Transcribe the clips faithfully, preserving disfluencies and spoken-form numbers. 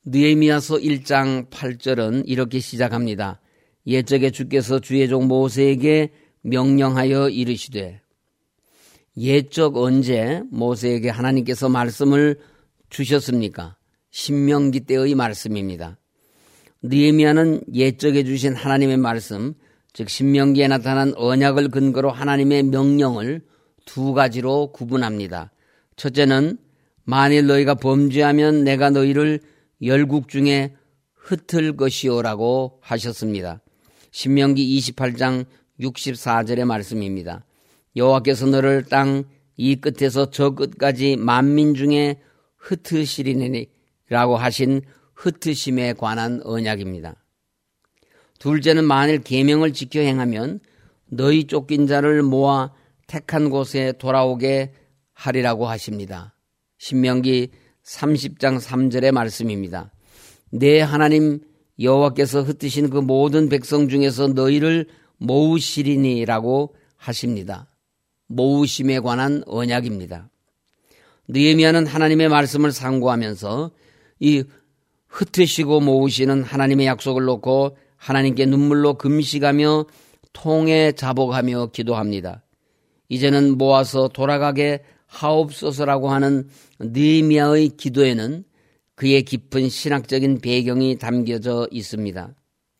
느헤미야서 일 장 팔 절은 이렇게 시작합니다. 옛적에 주께서 주의 종 모세에게 명령하여 이르시되. 옛적 언제 모세에게 하나님께서 말씀을 주셨습니까? 신명기 때의 말씀입니다. 느헤미야는 옛적에 주신 하나님의 말씀, 즉 신명기에 나타난 언약을 근거로 하나님의 명령을 두 가지로 구분합니다. 첫째는 만일 너희가 범죄하면 내가 너희를 열국 중에 흩을 것이오라고 하셨습니다. 신명기 이십팔 장 육십사 절의 말씀입니다. 여호와께서 너를 땅 이 끝에서 저 끝까지 만민 중에 흩으시리니라고 하신 흩으심에 관한 언약입니다. 둘째는 만일 계명을 지켜 행하면 너희 쫓긴 자를 모아 택한 곳에 돌아오게 하리라고 하십니다. 신명기 삼십 장 삼 절의 말씀입니다. 내 하나님 여호와께서 흩으신 그 모든 백성 중에서 너희를 모으시리니라고 하십니다. 모으심에 관한 언약입니다. 느헤미야는 하나님의 말씀을 상고하면서 이 흩으시고 모으시는 하나님의 약속을 놓고 하나님께 눈물로 금식하며 통에 자복하며 기도합니다. 이제는 모아서 돌아가게 하옵소서라고 하는 느헤미야의 기도에는 그의 깊은 신학적인 배경이 담겨져 있습니다.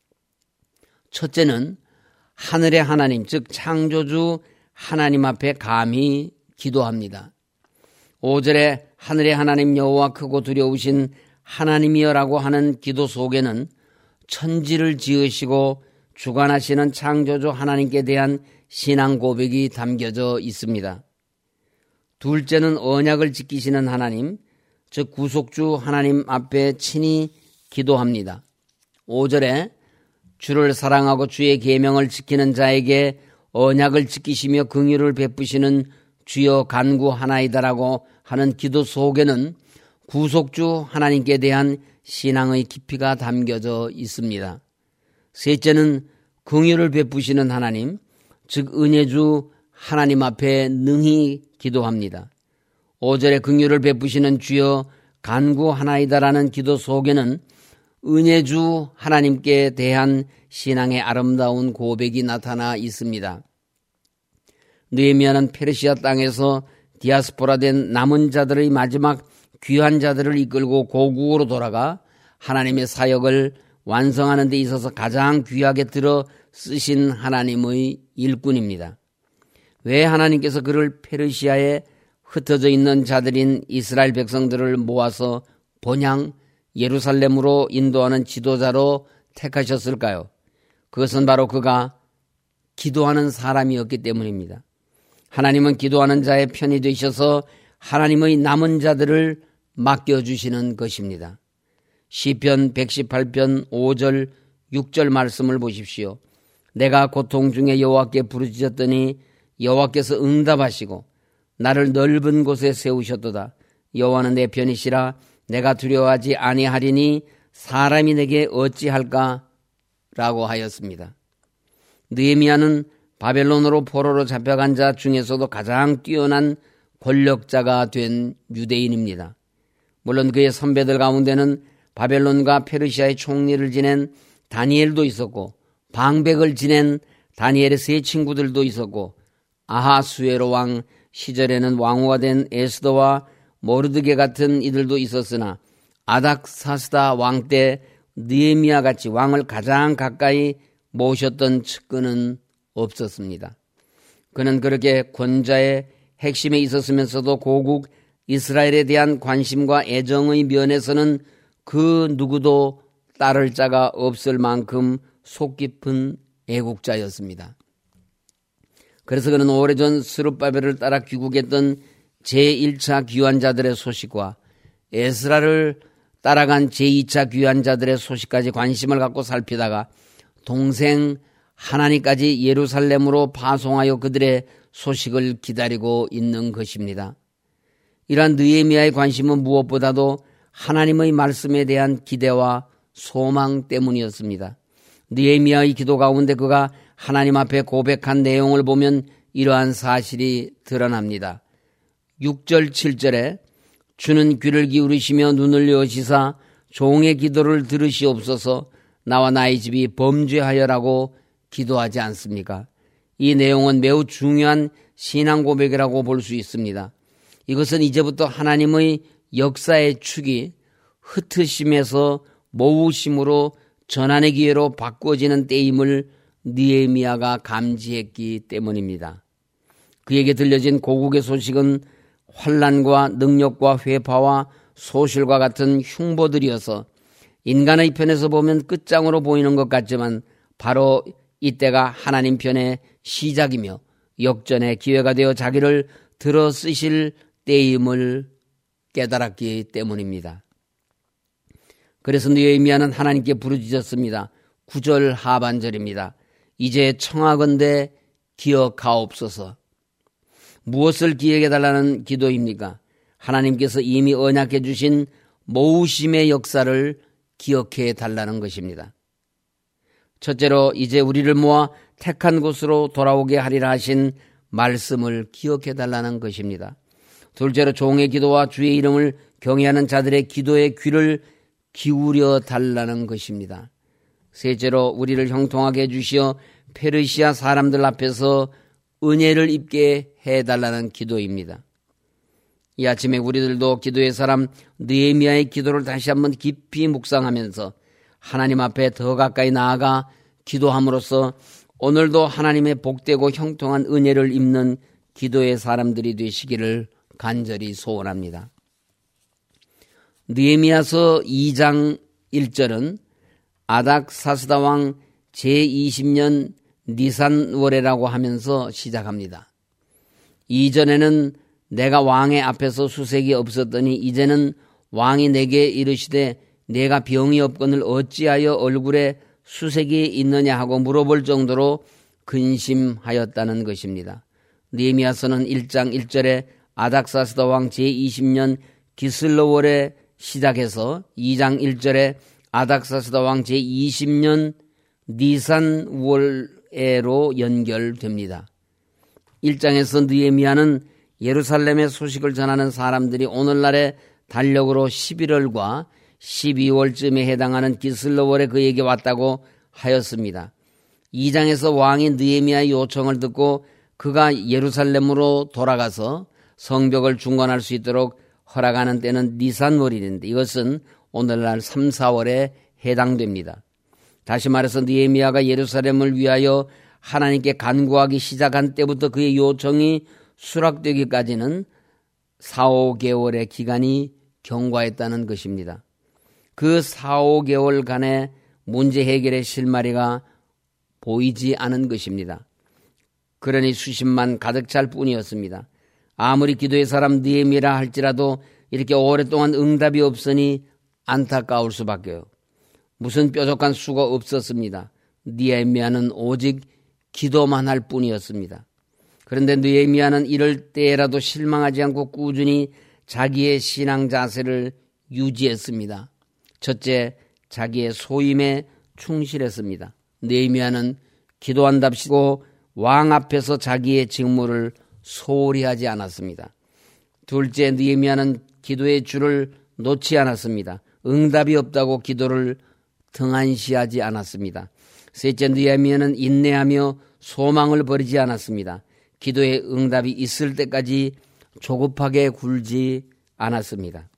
첫째는 하늘의 하나님, 즉 창조주 하나님 앞에 감히 기도합니다. 오 절에 하늘의 하나님 여호와 크고 두려우신 하나님이여라고 하는 기도 속에는 천지를 지으시고 주관하시는 창조주 하나님께 대한 신앙 고백이 담겨져 있습니다. 둘째는 언약을 지키시는 하나님, 즉 구속주 하나님 앞에 친히 기도합니다. 오 절에 주를 사랑하고 주의 계명을 지키는 자에게 언약을 지키시며 긍휼을 베푸시는 주여 간구하나이다라고 하는 기도 속에는 구속주 하나님께 대한 신앙의 깊이가 담겨져 있습니다. 셋째는 긍휼을 베푸시는 하나님, 즉 은혜주 하나님 앞에 능히 기도합니다. 오 절에 긍휼을 베푸시는 주여 간구하나이다라는 기도 속에는 은혜주 하나님께 대한 신앙의 아름다운 고백이 나타나 있습니다. 느헤미야는 페르시아 땅에서 디아스포라된 남은 자들의 마지막 귀한 자들을 이끌고 고국으로 돌아가 하나님의 사역을 완성하는 데 있어서 가장 귀하게 들어 쓰신 하나님의 일꾼입니다. 왜 하나님께서 그를 페르시아에 흩어져 있는 자들인 이스라엘 백성들을 모아서 본향 예루살렘으로 인도하는 지도자로 택하셨을까요? 그것은 바로 그가 기도하는 사람이었기 때문입니다. 하나님은 기도하는 자의 편이 되셔서 하나님의 남은 자들을 맡겨주시는 것입니다. 시편 백십팔 편 오 절 육 절 말씀을 보십시오. 내가 고통 중에 여호와께 부르짖었더니 여호와께서 응답하시고 나를 넓은 곳에 세우셨도다. 여호와는 내 편이시라. 내가 두려워하지 아니하리니 사람이 내게 어찌할까? 라고 하였습니다. 느헤미야는 바벨론으로 포로로 잡혀간 자 중에서도 가장 뛰어난 권력자가 된 유대인입니다. 물론 그의 선배들 가운데는 바벨론과 페르시아의 총리를 지낸 다니엘도 있었고 방백을 지낸 다니엘의 세 친구들도 있었고 아하수에로 왕 시절에는 왕후가 된 에스더와 모르드게 같은 이들도 있었으나 아닥사스다 왕 때 느헤미야 같이 왕을 가장 가까이 모셨던 측근은 없었습니다. 그는 그렇게 권좌의 핵심에 있었으면서도 고국 이스라엘에 대한 관심과 애정의 면에서는 그 누구도 따를 자가 없을 만큼 속 깊은 애국자였습니다. 그래서 그는 오래전 스룹바벨을 따라 귀국했던 제일 차 귀환자들의 소식과 에스라를 따라간 제이 차 귀환자들의 소식까지 관심을 갖고 살피다가 동생 하나니까지 예루살렘으로 파송하여 그들의 소식을 기다리고 있는 것입니다. 이러한 느헤미야의 관심은 무엇보다도 하나님의 말씀에 대한 기대와 소망 때문이었습니다. 느헤미야의 기도 가운데 그가 하나님 앞에 고백한 내용을 보면 이러한 사실이 드러납니다. 육 절 칠 절에 주는 귀를 기울이시며 눈을 여시사 종의 기도를 들으시옵소서 나와 나의 집이 범죄하여라고 기도하지 않습니까? 이 내용은 매우 중요한 신앙 고백이라고 볼 수 있습니다. 이것은 이제부터 하나님의 역사의 축이 흩으심에서 모으심으로 전환의 기회로 바꿔지는 때임을 느헤미야가 감지했기 때문입니다. 그에게 들려진 고국의 소식은 환난과 능력과 회파와 소실과 같은 흉보들이어서 인간의 편에서 보면 끝장으로 보이는 것 같지만 바로 이때가 하나님 편의 시작이며 역전의 기회가 되어 자기를 들어 쓰실 때임을 깨달았기 때문입니다. 그래서 느헤미야는 하나님께 부르짖었습니다. 구 절 하반절입니다. 이제 청하건대 기억하옵소서. 무엇을 기억해달라는 기도입니까? 하나님께서 이미 언약해 주신 모으심의 역사를 기억해 달라는 것입니다. 첫째로 이제 우리를 모아 택한 곳으로 돌아오게 하리라 하신 말씀을 기억해 달라는 것입니다. 둘째로 종의 기도와 주의 이름을 경외하는 자들의 기도에 귀를 기울여 달라는 것입니다. 셋째로 우리를 형통하게 해주시어 페르시아 사람들 앞에서 은혜를 입게 해달라는 기도입니다. 이 아침에 우리들도 기도의 사람 느헤미야의 기도를 다시 한번 깊이 묵상하면서 하나님 앞에 더 가까이 나아가 기도함으로써 오늘도 하나님의 복되고 형통한 은혜를 입는 기도의 사람들이 되시기를 간절히 소원합니다. 느헤미야서 이 장 일 절은 아닥사스다 왕 제이십 년 니산월이라고 하면서 시작합니다. 이전에는 내가 왕의 앞에서 수색이 없었더니 이제는 왕이 내게 이르시되 내가 병이 없거늘 어찌하여 얼굴에 수색이 있느냐 하고 물어볼 정도로 근심하였다는 것입니다. 느헤미야서는 일 장 일 절에 아닥사스다 왕 제이십 년 기슬로월에 시작해서 이 장 일 절에 아닥사스다 왕 제이십 년 니산월에로 연결됩니다. 일 장에서 느헤미야는 예루살렘의 소식을 전하는 사람들이 오늘날의 달력으로 십일월과 십이월쯤에 해당하는 기슬로월에 그에게 왔다고 하였습니다. 이 장에서 왕이 느헤미야의 요청을 듣고 그가 예루살렘으로 돌아가서 성벽을 중건할 수 있도록 허락하는 때는 니산월인데 이것은 오늘날 삼, 사월에 해당됩니다. 다시 말해서 느헤미야가 예루살렘을 위하여 하나님께 간구하기 시작한 때부터 그의 요청이 수락되기까지는 사, 오 개월의 기간이 경과했다는 것입니다. 그 사, 오 개월간의 문제 해결의 실마리가 보이지 않은 것입니다. 그러니 수십만 가득 찰 뿐이었습니다. 아무리 기도의 사람 느헤미야라 할지라도 이렇게 오랫동안 응답이 없으니 안타까울 수밖에요. 무슨 뾰족한 수가 없었습니다. 느헤미야는 오직 기도만 할 뿐이었습니다. 그런데 느헤미야는 이럴 때라도 실망하지 않고 꾸준히 자기의 신앙 자세를 유지했습니다. 첫째, 자기의 소임에 충실했습니다. 느헤미야는 기도한답시고 왕 앞에서 자기의 직무를 소홀히 하지 않았습니다. 둘째, 느헤미야는 기도의 줄을 놓지 않았습니다. 응답이 없다고 기도를 등한시하지 않았습니다. 셋째, 느헤미야는 인내하며 소망을 버리지 않았습니다. 기도의 응답이 있을 때까지 조급하게 굴지 않았습니다.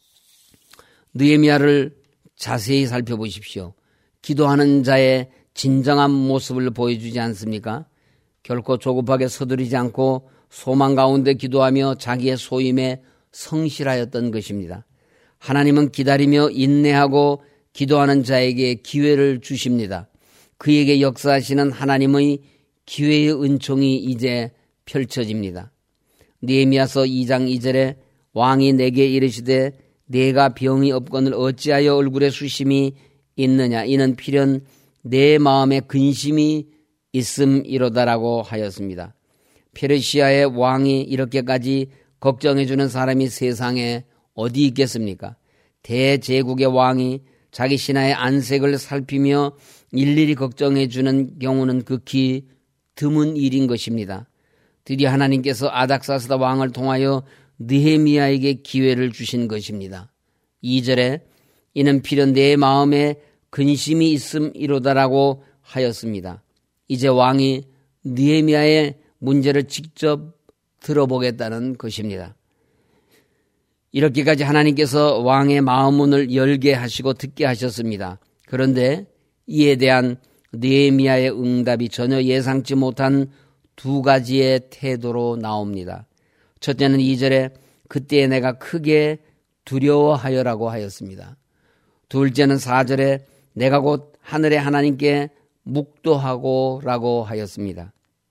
느헤미야를 자세히 살펴보십시오. 기도하는 자의 진정한 모습을 보여주지 않습니까? 결코 조급하게 서두르지 않고 소망 가운데 기도하며 자기의 소임에 성실하였던 것입니다. 하나님은 기다리며 인내하고 기도하는 자에게 기회를 주십니다. 그에게 역사하시는 하나님의 기회의 은총이 이제 펼쳐집니다. 느헤미야서 이 장 이 절에 왕이 내게 이르시되 내가 병이 없거늘 어찌하여 얼굴에 수심이 있느냐 이는 필연 내 마음에 근심이 있음이로다라고 하였습니다. 페르시아의 왕이 이렇게까지 걱정해주는 사람이 세상에 어디 있겠습니까? 대제국의 왕이 자기 신하의 안색을 살피며 일일이 걱정해주는 경우는 극히 드문 일인 것입니다. 드디어 하나님께서 아닥사스다 왕을 통하여 느헤미야에게 기회를 주신 것입니다. 이 절에 이는 필연 내 마음에 근심이 있음이로다라고 하였습니다. 이제 왕이 느헤미야의 문제를 직접 들어보겠다는 것입니다. 이렇게까지 하나님께서 왕의 마음문을 열게 하시고 듣게 하셨습니다. 그런데 이에 대한 느헤미야의 응답이 전혀 예상치 못한 두 가지의 태도로 나옵니다. 첫째는 이 절에 그때 내가 크게 두려워하여라고 하였습니다. 둘째는 사 절에 내가 곧 하늘의 하나님께 묵도하고 라고 하였습니다.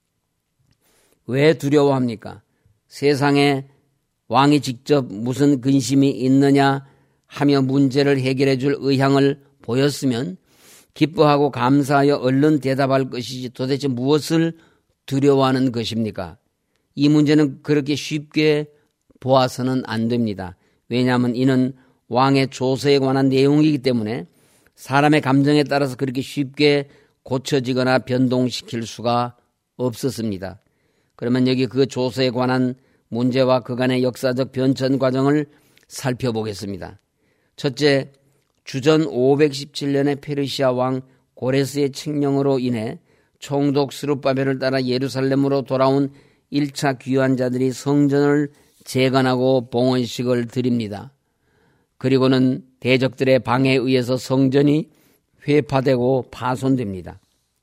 왜 두려워합니까? 세상에 왕이 직접 무슨 근심이 있느냐 하며 문제를 해결해 줄 의향을 보였으면 기뻐하고 감사하여 얼른 대답할 것이지 도대체 무엇을 두려워하는 것입니까? 이 문제는 그렇게 쉽게 보아서는 안 됩니다. 왜냐하면 이는 왕의 조서에 관한 내용이기 때문에 사람의 감정에 따라서 그렇게 쉽게 고쳐지거나 변동시킬 수가 없었습니다. 그러면 여기 그 조서에 관한 문제와 그간의 역사적 변천 과정을 살펴보겠습니다. 첫째, 주전 오백십칠 년에 페르시아 왕 고레스의 칙령으로 인해 총독 스룹바벨을 따라 예루살렘으로 돌아온 일 차 귀환자들이 성전을 재건하고 봉헌식을 드립니다. 그리고는 대적들의 방해에 의해서 성전이 회파되고 파손됩니다.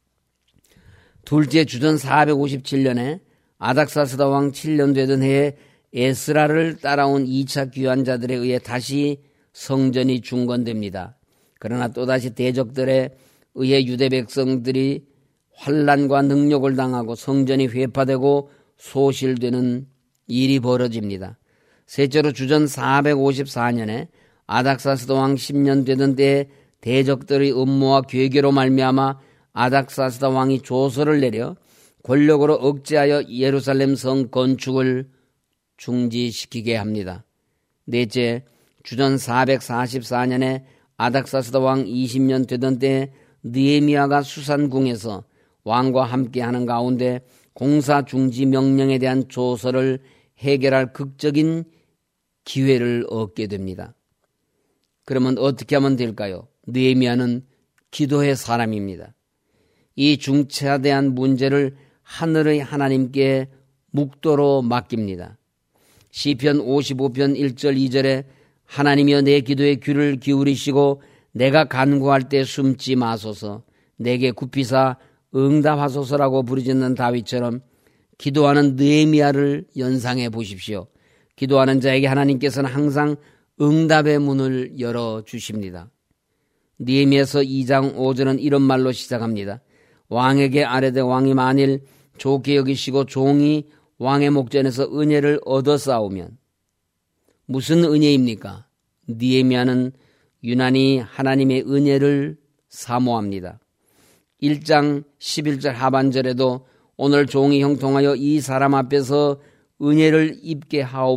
둘째, 주전 사백오십칠 년에 아닥사스다 왕 칠 년 되던 해에 에스라를 따라온 이 차 귀환자들에 의해 다시 성전이 중건됩니다. 그러나 또다시 대적들에 의해 유대 백성들이 환난과 능욕을 당하고 성전이 회파되고 소실되는 일이 벌어집니다. 셋째로 주전 사백오십사 년에 아닥사스다 왕 십 년 되던 때에 대적들의 음모와 괴계로 말미암아 아닥사스다 왕이 조서를 내려 권력으로 억제하여 예루살렘 성 건축을 중지시키게 합니다. 넷째, 주전 사백사십사 년에 아닥사스다 왕 이십 년 되던 때에 느헤미야가 수산궁에서 왕과 함께하는 가운데 공사 중지 명령에 대한 조서를 해결할 극적인 기회를 얻게 됩니다. 그러면 어떻게 하면 될까요? 느헤미야는 기도의 사람입니다. 이 중차대한 문제를 하늘의 하나님께 묵도로 맡깁니다. 시편 오십오 편 일 절 이 절에 하나님이여 내 기도에 귀를 기울이시고 내가 간구할 때 숨지 마소서 내게 굽히사 응답하소서라고 부르짖는 다윗처럼 기도하는 느헤미야를 연상해 보십시오. 기도하는 자에게 하나님께서는 항상 응답의 문을 열어주십니다. 느헤미야서 이 장 오 절은 이런 말로 시작합니다. 왕에게 아뢰되 왕이 만일 좋게 여기시고 종이 왕의 목전에서 은혜를 얻어 싸우면 무슨 은혜입니까? 느헤미야는 유난히 하나님의 은혜를 사모합니다. 일 장 십일 절 하반절에도 오늘 종이 형통하여 이 사람 앞에서 은혜를 입게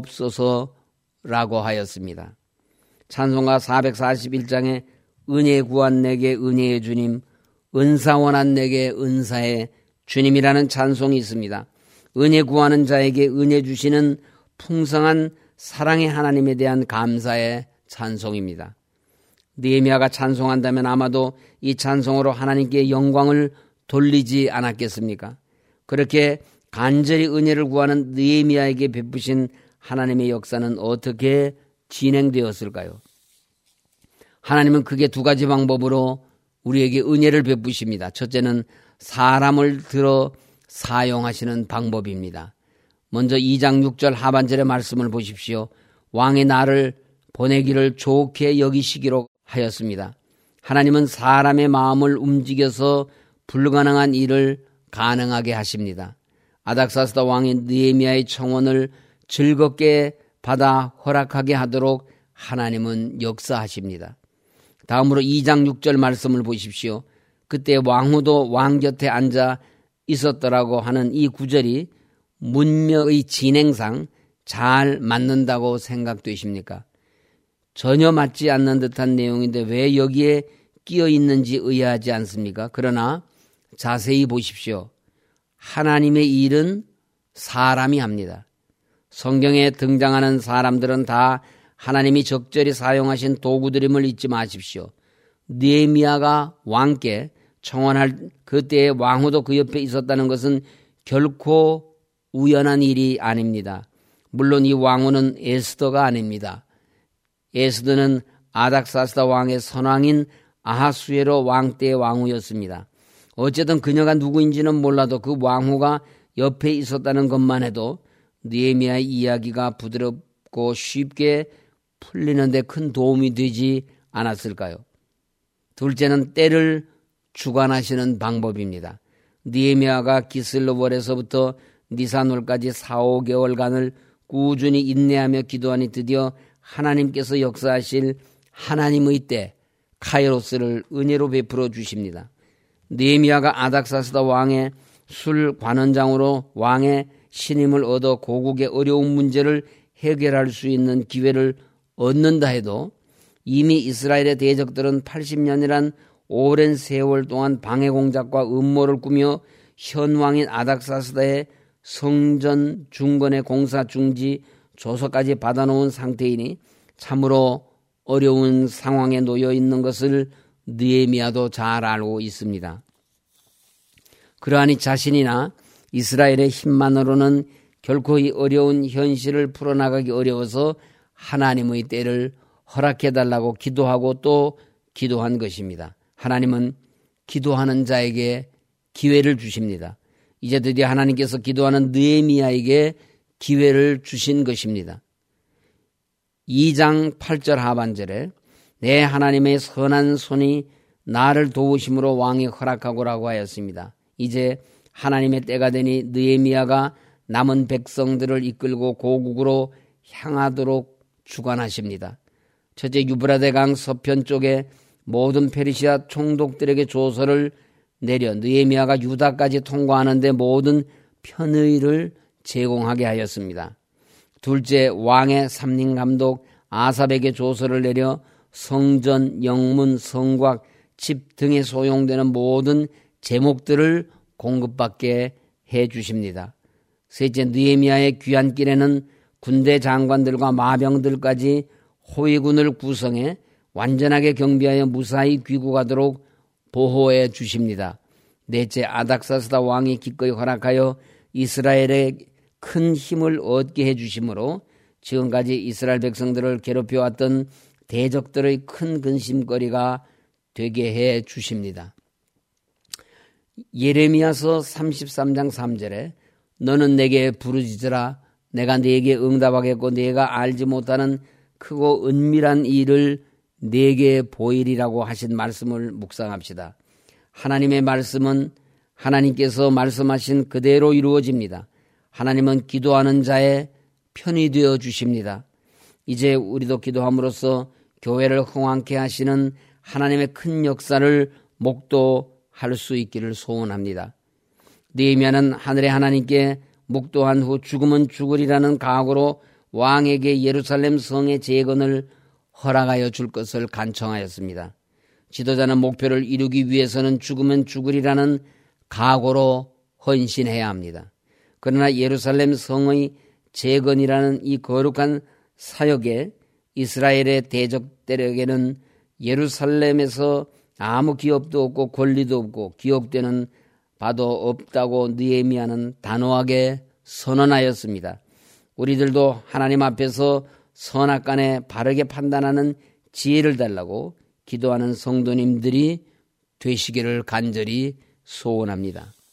하옵소서라고 하였습니다. 찬송가 사백사십일 장에 은혜 구한 내게 은혜의 주님, 은사 원한 내게 은사의 주님이라는 찬송이 있습니다. 은혜 구하는 자에게 은혜 주시는 풍성한 사랑의 하나님에 대한 감사의 찬송입니다. 느헤미야가 찬송한다면 아마도 이 찬송으로 하나님께 영광을 돌리지 않았겠습니까? 그렇게 간절히 은혜를 구하는 느헤미야에게 베푸신 하나님의 역사는 어떻게 진행되었을까요? 하나님은 크게 두 가지 방법으로 우리에게 은혜를 베푸십니다. 첫째는 사람을 들어 사용하시는 방법입니다. 먼저 이 장 육 절 하반절의 말씀을 보십시오. 왕이 나를 보내기를 좋게 여기시기로 하였습니다. 하나님은 사람의 마음을 움직여서 불가능한 일을 가능하게 하십니다. 아닥사스다 왕이 느헤미야의 청원을 즐겁게 받아 허락하게 하도록 하나님은 역사하십니다. 다음으로 이 장 육 절 말씀을 보십시오. 그때 왕후도 왕 곁에 앉아 있었더라고 하는 이 구절이 문맥의 진행상 잘 맞는다고 생각되십니까? 전혀 맞지 않는 듯한 내용인데 왜 여기에 끼어 있는지 의아하지 않습니까? 그러나 자세히 보십시오. 하나님의 일은 사람이 합니다. 성경에 등장하는 사람들은 다 하나님이 적절히 사용하신 도구들임을 잊지 마십시오. 느헤미야가 왕께 청원할 그때의 왕후도 그 옆에 있었다는 것은 결코 우연한 일이 아닙니다. 물론 이 왕후는 에스더가 아닙니다. 에스더는 아닥사스다 왕의 선왕인 아하수에로 왕 때의 왕후였습니다. 어쨌든 그녀가 누구인지는 몰라도 그 왕후가 옆에 있었다는 것만 해도 느헤미야의 이야기가 부드럽고 쉽게 풀리는데 큰 도움이 되지 않았을까요? 둘째는 때를 주관하시는 방법입니다. 느헤미야가 기슬로월에서부터 니산월까지 사, 오 개월간을 꾸준히 인내하며 기도하니 드디어 하나님께서 역사하실 하나님의 때 카이로스를 은혜로 베풀어 주십니다. 느헤미야가 아닥사스다 왕의 술 관원장으로 왕의 신임을 얻어 고국의 어려운 문제를 해결할 수 있는 기회를 얻는다 해도 이미 이스라엘의 대적들은 팔십 년이란 오랜 세월 동안 방해 공작과 음모를 꾸며 현 왕인 아닥사스다의 성전 중건의 공사 중지 조서까지 받아놓은 상태이니 참으로 어려운 상황에 놓여 있는 것을 느헤미야도 잘 알고 있습니다. 그러하니 자신이나 이스라엘의 힘만으로는 결코 이 어려운 현실을 풀어나가기 어려워서 하나님의 때를 허락해달라고 기도하고 또 기도한 것입니다. 하나님은 기도하는 자에게 기회를 주십니다. 이제 드디어 하나님께서 기도하는 느헤미야에게 기회를 주신 것입니다. 이 장 팔 절 하반절에 내 하나님의 선한 손이 나를 도우심으로 왕이 허락하고라고 하였습니다. 이제 하나님의 때가 되니 느헤미야가 남은 백성들을 이끌고 고국으로 향하도록 주관하십니다. 첫째, 유브라데 강 서편 쪽에 모든 페르시아 총독들에게 조서를 내려 느헤미야가 유다까지 통과하는데 모든 편의를 제공하게 하였습니다. 둘째, 왕의 삼림감독 아삽에게 조서를 내려 성전, 영문, 성곽, 집 등에 소용되는 모든 제목들을 공급받게 해 주십니다. 셋째, 느헤미야의 귀환길에는 군대 장관들과 마병들까지 호위군을 구성해 완전하게 경비하여 무사히 귀국하도록 보호해 주십니다. 넷째, 아닥사스다 왕이 기꺼이 허락하여 이스라엘에 큰 힘을 얻게 해 주심으로 지금까지 이스라엘 백성들을 괴롭혀왔던 대적들의 큰 근심거리가 되게 해 주십니다. 예레미야서 삼십삼 장 삼 절에 너는 내게 부르짖으라 내가 네게 응답하겠고 네가 알지 못하는 크고 은밀한 일을 네게 보이리라고 하신 말씀을 묵상합시다. 하나님의 말씀은 하나님께서 말씀하신 그대로 이루어집니다. 하나님은 기도하는 자의 편이 되어 주십니다. 이제 우리도 기도함으로써 교회를 흥왕케 하시는 하나님의 큰 역사를 목도할 수 있기를 소원합니다. 느헤미야는 하늘의 하나님께 묵도한 후 죽으면 죽으리라는 각오로 왕에게 예루살렘 성의 재건을 허락하여 줄 것을 간청하였습니다. 지도자는 목표를 이루기 위해서는 죽으면 죽으리라는 각오로 헌신해야 합니다. 그러나 예루살렘 성의 재건이라는 이 거룩한 사역에 이스라엘의 대적들에게는 예루살렘에서 아무 기업도 없고 권리도 없고 기업되는 바도 없다고 느헤미야는 단호하게 선언하였습니다. 우리들도 하나님 앞에서 선악간에 바르게 판단하는 지혜를 달라고 기도하는 성도님들이 되시기를 간절히 소원합니다.